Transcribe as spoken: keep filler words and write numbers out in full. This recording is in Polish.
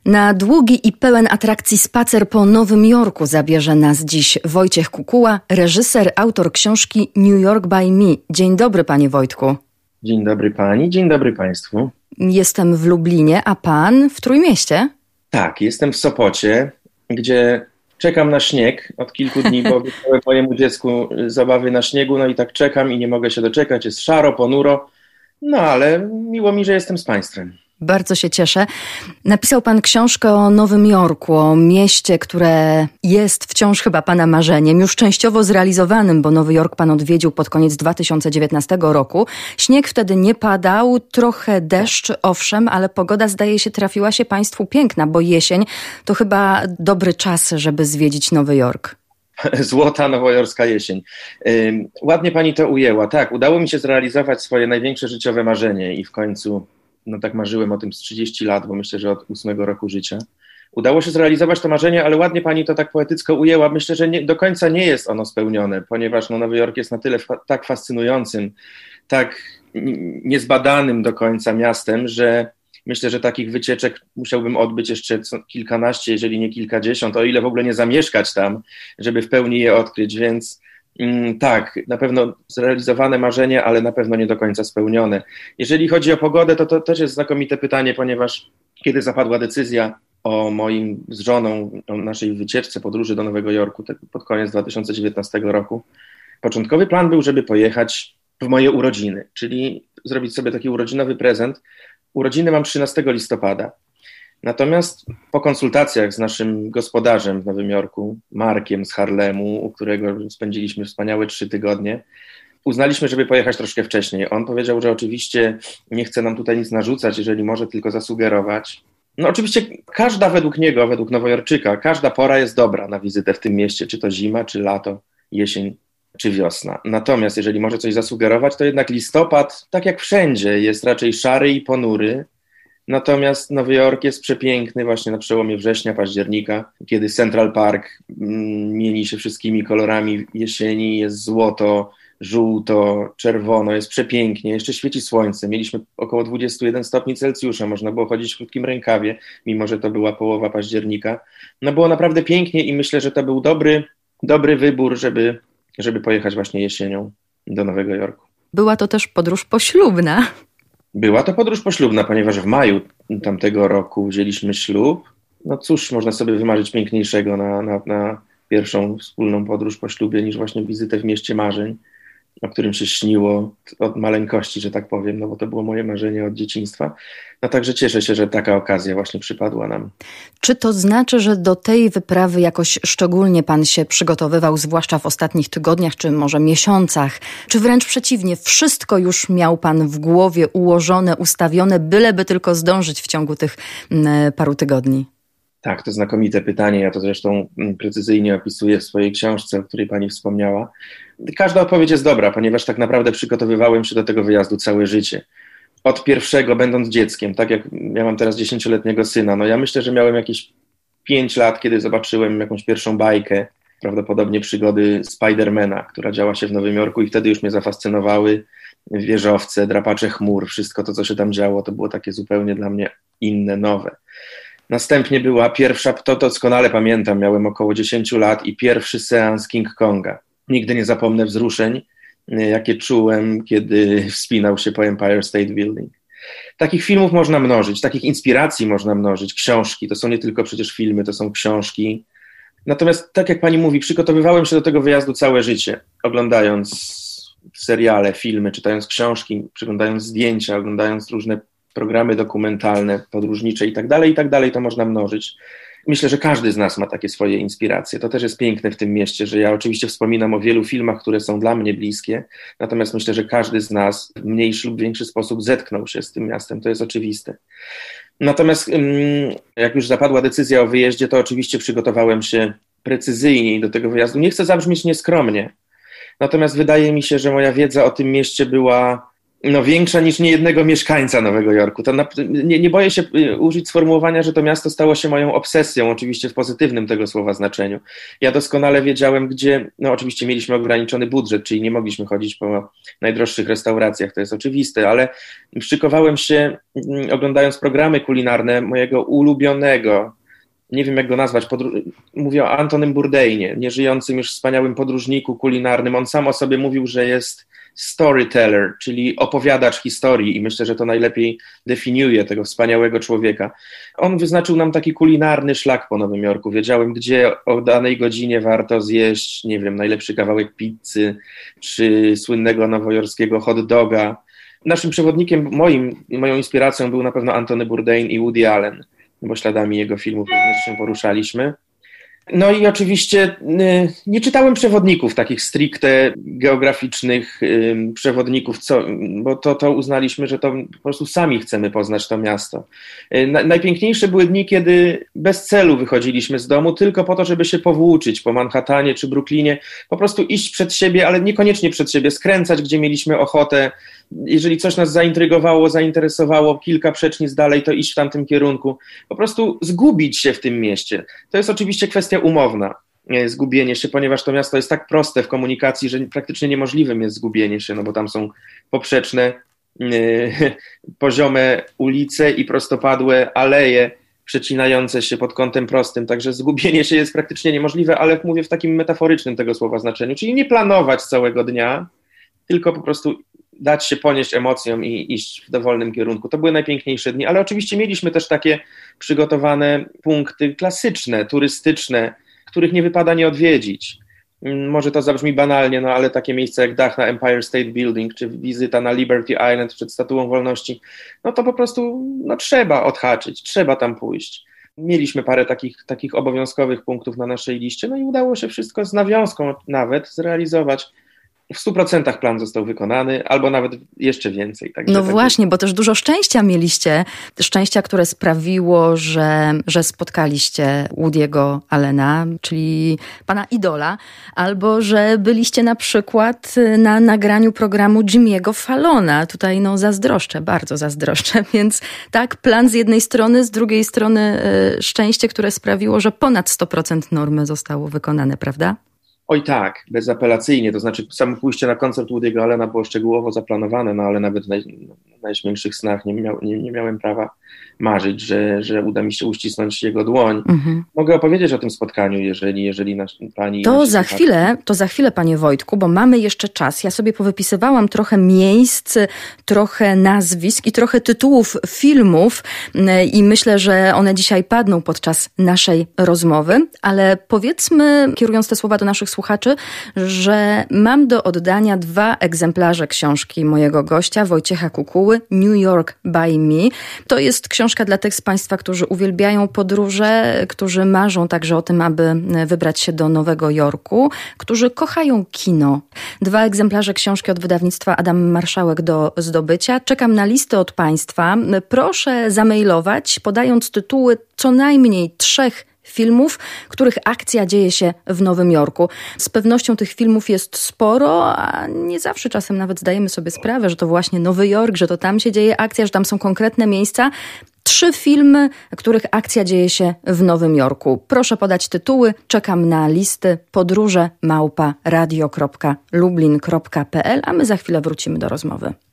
Na długi i pełen atrakcji spacer po Nowym Jorku zabierze nas dziś Wojciech Kukuła, reżyser, autor książki New York by Me. Dzień dobry, panie Wojtku. Dzień dobry pani, dzień dobry państwu. Jestem w Lublinie, a pan w Trójmieście? Tak, jestem w Sopocie, gdzie czekam na śnieg od kilku dni, bo wybrałem mojemu dziecku zabawy na śniegu, no i tak czekam i nie mogę się doczekać, jest szaro, ponuro, no ale miło mi, że jestem z państwem. Bardzo się cieszę. Napisał pan książkę o Nowym Jorku, o mieście, które jest wciąż chyba pana marzeniem, już częściowo zrealizowanym, bo Nowy Jork pan odwiedził pod koniec dwa tysiące dziewiętnastego roku. Śnieg wtedy nie padał, trochę deszcz, owszem, ale pogoda zdaje się trafiła się państwu piękna, bo jesień to chyba dobry czas, żeby zwiedzić Nowy Jork. Złota nowojorska jesień. Yy, ładnie pani to ujęła. Tak, udało mi się zrealizować swoje największe życiowe marzenie i w końcu no tak marzyłem o tym z trzydziestu lat, bo myślę, że od ósmego roku życia. Udało się zrealizować to marzenie, ale ładnie pani to tak poetycko ujęła. Myślę, że nie, do końca nie jest ono spełnione, ponieważ no, Nowy Jork jest na tyle fa- tak fascynującym, tak niezbadanym do końca miastem, że myślę, że takich wycieczek musiałbym odbyć jeszcze kilkanaście, jeżeli nie kilkadziesiąt, o ile w ogóle nie zamieszkać tam, żeby w pełni je odkryć, więc tak, na pewno zrealizowane marzenie, ale na pewno nie do końca spełnione. Jeżeli chodzi o pogodę, to to też jest znakomite pytanie, ponieważ kiedy zapadła decyzja o moim z żoną, o naszej wycieczce, podróży do Nowego Jorku pod koniec dwa tysiące dziewiętnastego roku, początkowy plan był, żeby pojechać w moje urodziny, czyli zrobić sobie taki urodzinowy prezent. Urodziny mam trzynastego listopada. Natomiast po konsultacjach z naszym gospodarzem w Nowym Jorku, Markiem z Harlemu, u którego spędziliśmy wspaniałe trzy tygodnie, uznaliśmy, żeby pojechać troszkę wcześniej. On powiedział, że oczywiście nie chce nam tutaj nic narzucać, jeżeli może tylko zasugerować. No oczywiście każda według niego, według Nowojorczyka, każda pora jest dobra na wizytę w tym mieście, czy to zima, czy lato, jesień, czy wiosna. Natomiast jeżeli może coś zasugerować, to jednak listopad, tak jak wszędzie, jest raczej szary i ponury. Natomiast Nowy Jork jest przepiękny właśnie na przełomie września, października, kiedy Central Park mm, mieni się wszystkimi kolorami jesieni, jest złoto, żółto, czerwono, jest przepięknie, jeszcze świeci słońce. Mieliśmy około dwadzieścia jeden stopni Celsjusza, można było chodzić w krótkim rękawie, mimo że to była połowa października. No było naprawdę pięknie i myślę, że to był dobry, dobry wybór, żeby, żeby pojechać właśnie jesienią do Nowego Jorku. Była to też podróż poślubna. Była to podróż poślubna, ponieważ w maju tamtego roku wzięliśmy ślub. No cóż, można sobie wymarzyć piękniejszego na, na, na pierwszą wspólną podróż po ślubie niż właśnie wizytę w mieście marzeń, o którym się śniło od maleńkości, że tak powiem, no bo to było moje marzenie od dzieciństwa. No także cieszę się, że taka okazja właśnie przypadła nam. Czy to znaczy, że do tej wyprawy jakoś szczególnie pan się przygotowywał, zwłaszcza w ostatnich tygodniach, czy może miesiącach? Czy wręcz przeciwnie, wszystko już miał pan w głowie ułożone, ustawione, byleby tylko zdążyć w ciągu tych m, paru tygodni? Tak, to znakomite pytanie. Ja to zresztą precyzyjnie opisuję w swojej książce, o której pani wspomniała. Każda odpowiedź jest dobra, ponieważ tak naprawdę przygotowywałem się do tego wyjazdu całe życie. Od pierwszego, będąc dzieckiem, tak jak ja mam teraz dziesięcioletniego syna, no ja myślę, że miałem jakieś pięć lat, kiedy zobaczyłem jakąś pierwszą bajkę, prawdopodobnie przygody Spidermana, która działa się w Nowym Jorku i wtedy już mnie zafascynowały wieżowce, drapacze chmur, wszystko to, co się tam działo, to było takie zupełnie dla mnie inne, nowe. Następnie była pierwsza, to doskonale pamiętam, miałem około dziesięć lat i pierwszy seans King Konga. Nigdy nie zapomnę wzruszeń, jakie czułem, kiedy wspinał się po Empire State Building. Takich filmów można mnożyć, takich inspiracji można mnożyć, książki, to są nie tylko przecież filmy, to są książki. Natomiast tak jak pani mówi, przygotowywałem się do tego wyjazdu całe życie, oglądając seriale, filmy, czytając książki, przeglądając zdjęcia, oglądając różne programy dokumentalne, podróżnicze i tak dalej, i tak dalej, to można mnożyć. Myślę, że każdy z nas ma takie swoje inspiracje. To też jest piękne w tym mieście, że ja oczywiście wspominam o wielu filmach, które są dla mnie bliskie, natomiast myślę, że każdy z nas w mniejszy lub większy sposób zetknął się z tym miastem, to jest oczywiste. Natomiast jak już zapadła decyzja o wyjeździe, to oczywiście przygotowałem się precyzyjniej do tego wyjazdu. Nie chcę zabrzmieć nieskromnie, natomiast wydaje mi się, że moja wiedza o tym mieście była No większa niż niejednego mieszkańca Nowego Jorku. To na, nie, nie boję się użyć sformułowania, że to miasto stało się moją obsesją, oczywiście w pozytywnym tego słowa znaczeniu. Ja doskonale wiedziałem, gdzie, no oczywiście mieliśmy ograniczony budżet, czyli nie mogliśmy chodzić po najdroższych restauracjach, to jest oczywiste, ale szykowałem się, oglądając programy kulinarne mojego ulubionego, nie wiem jak go nazwać, podru- mówię o Antonym Bourdainie, nieżyjącym już wspaniałym podróżniku kulinarnym. On sam o sobie mówił, że jest storyteller, czyli opowiadacz historii i myślę, że to najlepiej definiuje tego wspaniałego człowieka. On wyznaczył nam taki kulinarny szlak po Nowym Jorku. Wiedziałem, gdzie o danej godzinie warto zjeść, nie wiem, najlepszy kawałek pizzy, czy słynnego nowojorskiego hot doga. Naszym przewodnikiem, moim, moją inspiracją był na pewno Antony Bourdain i Woody Allen, bo śladami jego filmów również się poruszaliśmy. No i oczywiście y, nie czytałem przewodników, takich stricte geograficznych y, przewodników, co, bo to, to uznaliśmy, że to po prostu sami chcemy poznać to miasto. Y, na, najpiękniejsze były dni, kiedy bez celu wychodziliśmy z domu, tylko po to, żeby się powłóczyć po Manhattanie czy Brooklynie, po prostu iść przed siebie, ale niekoniecznie przed siebie, skręcać, gdzie mieliśmy ochotę. Jeżeli coś nas zaintrygowało, zainteresowało kilka przecznic dalej, to iść w tamtym kierunku. Po prostu zgubić się w tym mieście. To jest oczywiście kwestia umowna, zgubienie się, ponieważ to miasto jest tak proste w komunikacji, że praktycznie niemożliwym jest zgubienie się, no bo tam są poprzeczne, yy, poziome ulice i prostopadłe aleje przecinające się pod kątem prostym, także zgubienie się jest praktycznie niemożliwe, ale mówię w takim metaforycznym tego słowa znaczeniu, czyli nie planować całego dnia, tylko po prostu dać się ponieść emocjom i iść w dowolnym kierunku. To były najpiękniejsze dni, ale oczywiście mieliśmy też takie przygotowane punkty klasyczne, turystyczne, których nie wypada nie odwiedzić. Może to zabrzmi banalnie, no ale takie miejsca jak dach na Empire State Building, czy wizyta na Liberty Island przed Statuą Wolności, no to po prostu no, trzeba odhaczyć, trzeba tam pójść. Mieliśmy parę takich, takich obowiązkowych punktów na naszej liście, no i udało się wszystko z nawiązką nawet zrealizować. W stu procentach plan został wykonany, albo nawet jeszcze więcej. Także no tak właśnie, jest. Bo też dużo szczęścia mieliście. Szczęścia, które sprawiło, że, że spotkaliście Woody'ego Allena, czyli pana idola, albo że byliście na przykład na nagraniu programu Jimmy'ego Fallona. Tutaj no zazdroszczę, bardzo zazdroszczę. Więc tak, plan z jednej strony, z drugiej strony y, szczęście, które sprawiło, że ponad sto procent normy zostało wykonane, prawda? Oj tak, bezapelacyjnie, to znaczy samo pójście na koncert Woody'ego Allena było szczegółowo zaplanowane, no ale nawet w naj, najśmielszych snach nie, miał, nie, nie miałem prawa marzyć, że, że uda mi się uścisnąć jego dłoń. Mhm. Mogę opowiedzieć o tym spotkaniu, jeżeli, jeżeli nasz, pani... To za chwilę, to za chwilę, panie Wojtku, bo mamy jeszcze czas. Ja sobie powypisywałam trochę miejsc, trochę nazwisk i trochę tytułów filmów i myślę, że one dzisiaj padną podczas naszej rozmowy, ale powiedzmy, kierując te słowa do naszych słuchaczy, że mam do oddania dwa egzemplarze książki mojego gościa, Wojciecha Kukuły, New York by Me. To jest książka dla tych z Państwa, którzy uwielbiają podróże, którzy marzą także o tym, aby wybrać się do Nowego Jorku, którzy kochają kino. Dwa egzemplarze książki od wydawnictwa Adam Marszałek do zdobycia. Czekam na listy od Państwa. Proszę zamailować, podając tytuły co najmniej trzech filmów, których akcja dzieje się w Nowym Jorku. Z pewnością tych filmów jest sporo, a nie zawsze czasem nawet zdajemy sobie sprawę, że to właśnie Nowy Jork, że to tam się dzieje akcja, że tam są konkretne miejsca. Trzy filmy, których akcja dzieje się w Nowym Jorku. Proszę podać tytuły, czekam na listy podróże małpa radio kropka lublin kropka p l, a my za chwilę wrócimy do rozmowy.